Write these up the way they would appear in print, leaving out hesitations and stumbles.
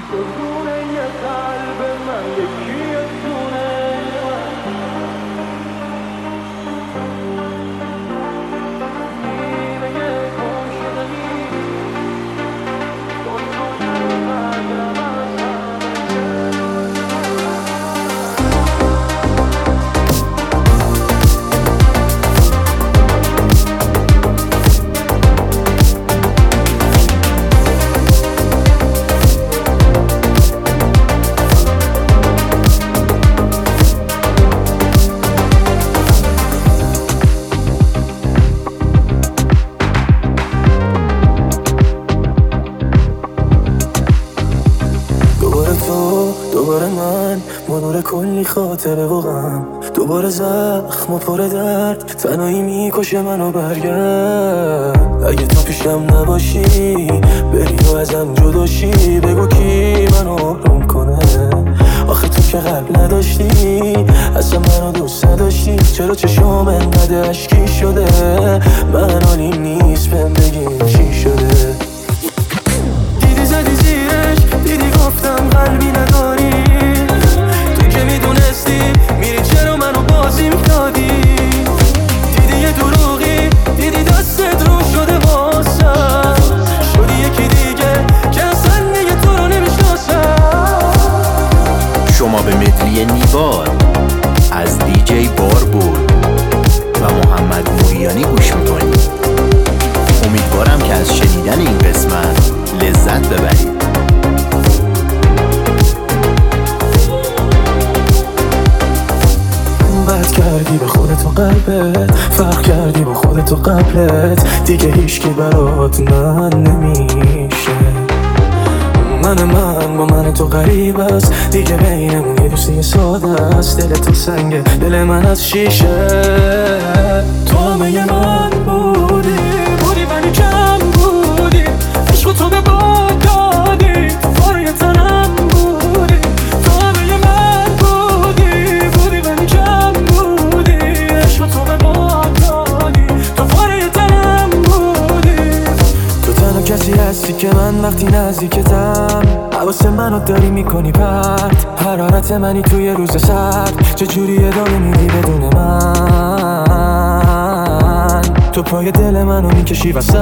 دونه یه قلب من یکی دونه نیمه گم شدنی دنیای قدرم از دوباره من منور کلی خاطره و غم، دوباره زخم و پر درد، تنهایی میکشه منو. برگرد اگه تو پیشم نباشی، بری و ازم جداشی، بگو کی منو آروم کنه. آخه تو که قلب نداشتی، اصلا منو دوست نداشتی، چرا چشام انقدر اشکی شده؟ من حالیم نیست بهم بگیم چی شده. دیدی زدی زیرش، دیدی گفتم قلبی نداری، تو که میدونستی میری چرا منو بازی میدادی. دیدی یه دروغی، دیدی دستت رو شده واسم، شدی یکی دیگه که اصلا دیگه تو رو نمیشناسم. شما به مدلی نیوار از دیجی باربود و محمد موریانی گوش میکنید. امیدوارم که از شنیدن این قسمت لذت ببرید. بد کردی به خودت و قلبت، فرق کردی با خودت و قبلت، دیگه هیچکی برات من نمیشه. من با من تو غریب است، دیگه بینمون یه دوستی ساده است. دل تو سنگه، دل من از شیشه. تو همه من بودی ولی کم بودی، عشق تو به باد دادی، فاره تنم بودی. تو همه من بودی ولی کم بودی، عشق تو به باد دادی، تو فاره تنم بودی. تو تنها کسی هستی که من وقتی نزدیکتم حواس منو داری میکنی پرت. حرارت منی توی روز سرد، چجوری ادامه میدی بدون من؟ تو پای دل منو میکشی وسط.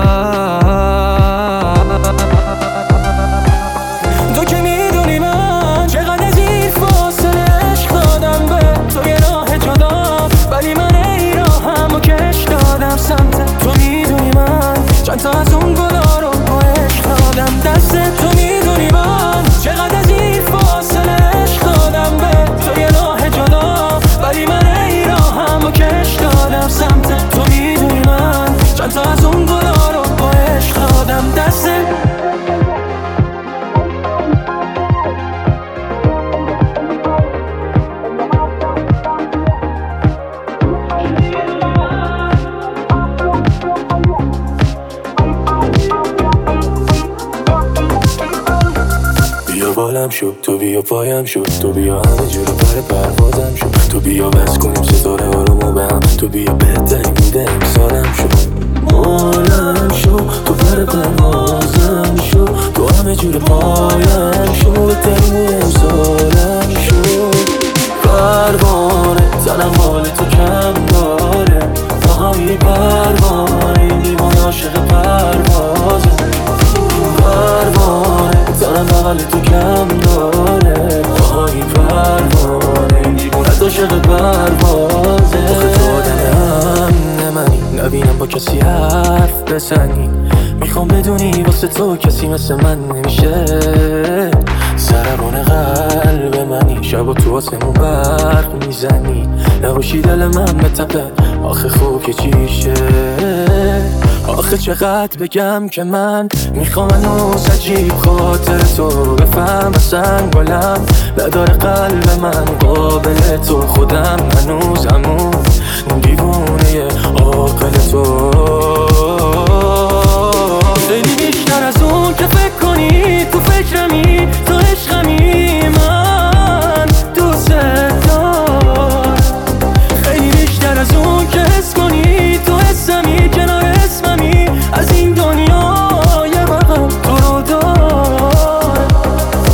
تو که میدونی من چقدر از این فاصله عشق دادم به تو، یه راه جدا ولی من ای راهمو کش دادم سمت تو. میدونی من چند تا از اون گلا رو با عشق دادم دست تو. میدونی من چقدر از این فاصله عشق دادم به تو، یه راه جدا ولی من ای راهمو کش دادم سمت تو. میدونی من چند تا از اون گلا رو با عشق دادم دست. بیا بالم شد، تو بیا پایم شد، تو بیا همه جور پر پروازم شد، تو بیا بس کنیم ستاره آرومو به هم، تو بیا بهترین بوده امسالم شد. بالم شد، تو پر پروازم شد، تو همه جور پایم شد، بهترین بوده امسالم شد. پروانه تنم حال تو کم داره، آهایی پروانه این دیوانه عاشق پروازه. پروانه تنم حال تو کم داره، آهایی پروانه این دیوانه عاشق پروازه. آخه تو آدم نمانی، نبینم با کسی حرف بزنی، میخوام بدونی واسه تو کسی مثل من نمیشه. سربان قلب منی، شب و تو آسمون برق میزنی، نباشی دل من بتپه، آخه خوب که چیشه. آخه چقدر بگم که من میخوام هنوز عجیب خاطر تو بفهم، اصلا گلم نداره قلب من قابل تو. خودم هنوز همون دیوونه عاقل تو. خیلی بیشتر از اون که فکر کنی، تو فکرمی، تو عشقمی، من دوست دارم. خیلی بیشتر از اون که حس کنی، تو حسمی، کنار اسممی، از این دنیا یه بقم تو رو دارم.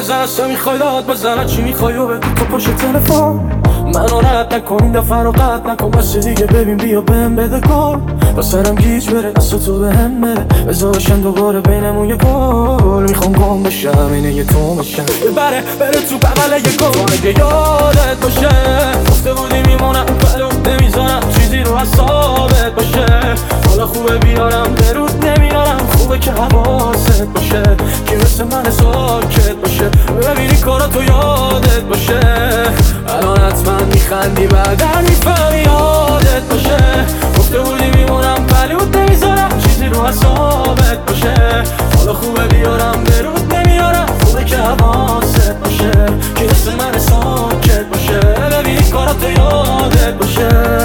بزن از تو میخوای داد بزن چی میخوای و بگو تو پشت تلفن منو رد نکن این دفعه رو قطع نکن بس دیگه ببین بیا بهم بده گل با سرم گیج بره دست تو بهم بره بذارشن دوباره بینمون یه گل میخوام گم بشم اینه یه تو بشم یه بره تو بغل یه گل اگه یادت باشه گفته بودی میمونم بلوت نمیزنم چیزی رو حسابت باشه حالا خوبه بیارم درود نمیارم خوبه که حواست باشه که مثل من ساکت باشه ببینی کاراتو یادت باشه الان حتما میخندی بعدن میفهمی یادت باشه گفته بودی میمونم بلوت نمیذارم چیزی رو حسابت باشه حالا خوبه بیارم درود نمیارم خوبه که حواست باشه که مثل من ساکت باشه ببینی کاراتو یادت باشه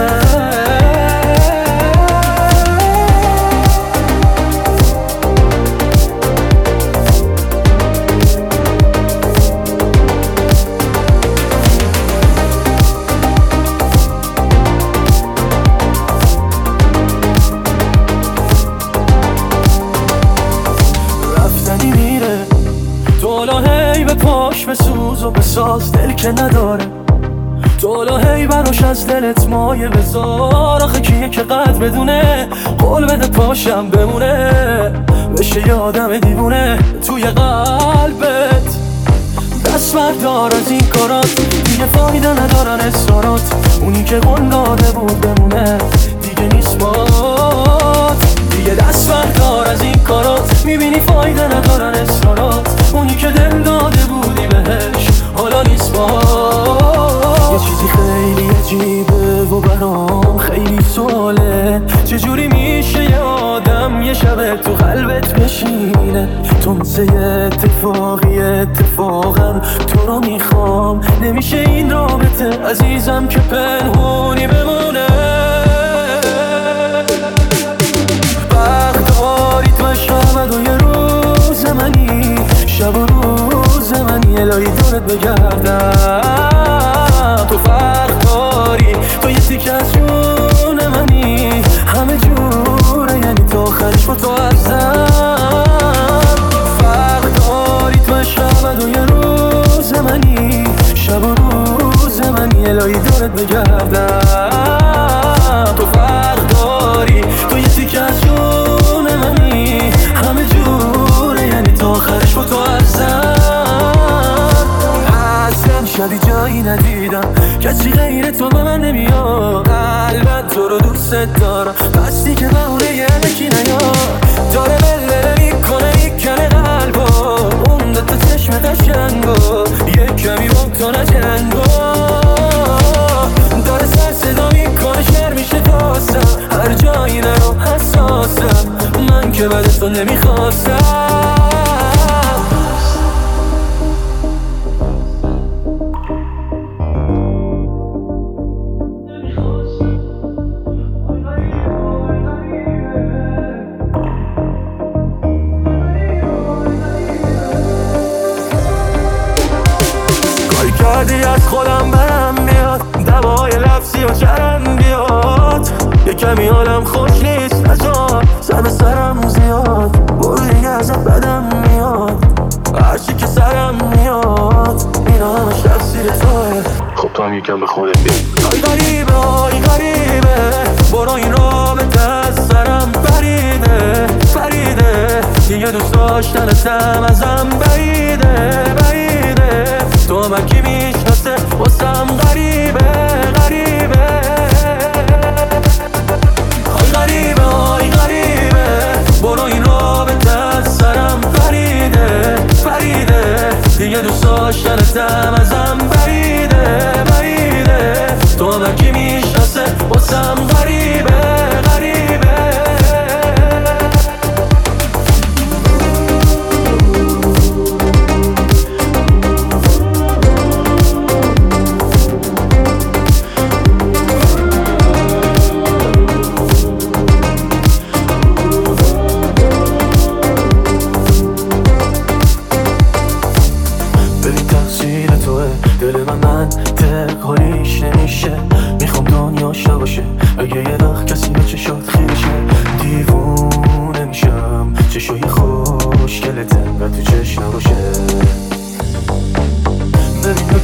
پاش بسوز و بساز دل که نداره تو هی براش از دلت مایه بذار آخه کیه که قد بدونه قول بده پاشم بمونه بشه یه آدم دیوونه توی قلبت دست بردار از این کارات دیگه فایده ندارن اصرارات اونی که قول داده بود بمونه دیگه نیست بات دیگه دست بردار از این کارات میبینی فایده ندارن اصرارات اونی که دل داده بودی بهش حالا نیست بات یه چیزی خیلی عجیبه و برام خیلی سواله چجوری میشه یه آدم یه شب تو قلبت بشینه تو مثل اتفاقا تو رو میخوام نمیشه این رابطه عزیزم که پنهونی بمونه وقت دارید و شب و یه روز منی شب و روز منی الهی دورت بگردم تو فرق داری تو یه تیک از جون منی همه جوره یعنی تا آخرش با تو ارزم فرق داری تو شب و یه روز منی شب و روز منی الهی دورت بگردم تو فرق داری تو یه تیک از جون منی همه جوره یعنی تا آخرش با تو ارزم اصلا شبی جایی ندیدم کسی غیر تو به من نمیاد قلبت تو رو دوست دارم بستی که بهونه یه یکی نیاد داره بلله میکنه میکنه قلبا اون دوتا چشم قشنگا یه کمی با تو نجنگا داره سر صدا میکنه شر میشه داستم هر جایی نرو حساسم من که بعد تو نمیخواستم کردی از خودم برم بیاد دوای لفظی و چرم بیاد یه کمی حالم خوش نیست نجات سر به سرم زیاد برو دیگه ازت بدم میاد هرچی که سرم میاد اینا همش تفسیر توه خب تو هم یکم به خودت بیا آی غریبه برو این رابطه از سرم بریده دیگه دوست داشتنتم ازم بعیده تو من کی میشناسه واسم غریبه آی غریبه برو این رابطه از سرم پریده دیگه دوست داشتنتم ازم بعیده تو من کی میشناسه واسم غریبه دل من حالیش نمیشه میخوام دنیاشا باشه اگه یه وقت کسی به چشات خیشه دیوونه میشم چشای خوشگلت انقدر تو چشم نباشه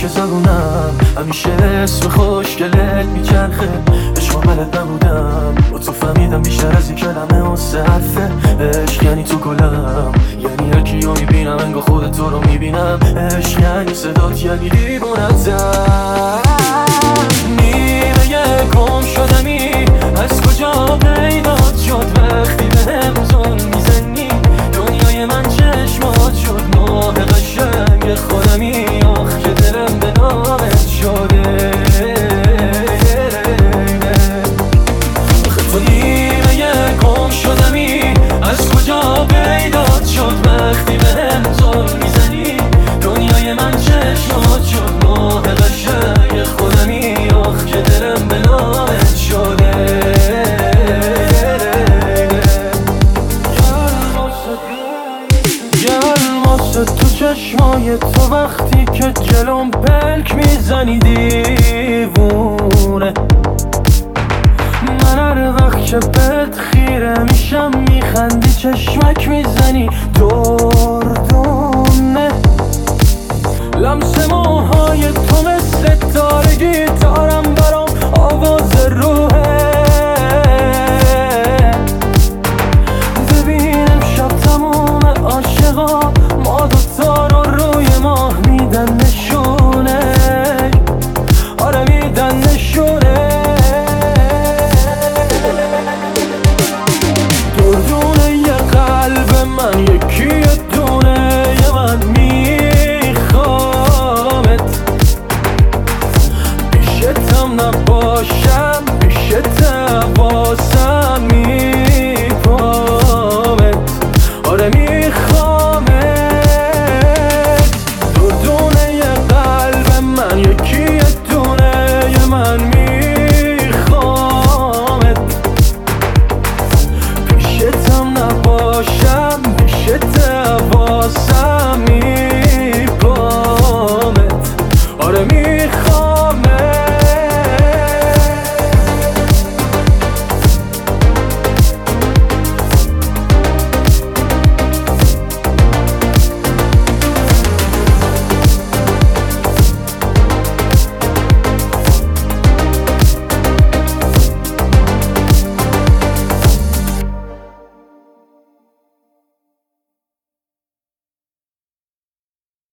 که زبونم همیشه اسم خوشگلت میچرخه. عشق بلد نبودم با تو فهمیدم بیشتر از این کلمه و سه حرفه. عشق یعنی تو گلم، یعنی هر کیو میبینم انگار خودت تو رو میبینم. عشق یعنی صدات، یعنی دیوونتم. نیمه گم شدمی از کجا پیدات شد وقتی بهم زل میزنی. دنیای من چشمات شد ماه قشنگ خودمی. آخ که دلم به نامت شده. آخه تو نیمه گم شدمی از کجا پیدات شد وقتی بهم زل میزنی. دنیای من چشمات شد ماه قشنگ خودمی. آخ که دلم به نامت شده. گرم واسه تو چشمای تو وقتی که جلوم پلک میزنی دیوونه. من هر وقت که بهت خیره میشم میخندی چشمک میزنی دردونه. لمس موهای تو مثل تار گیتارم برام آواز روح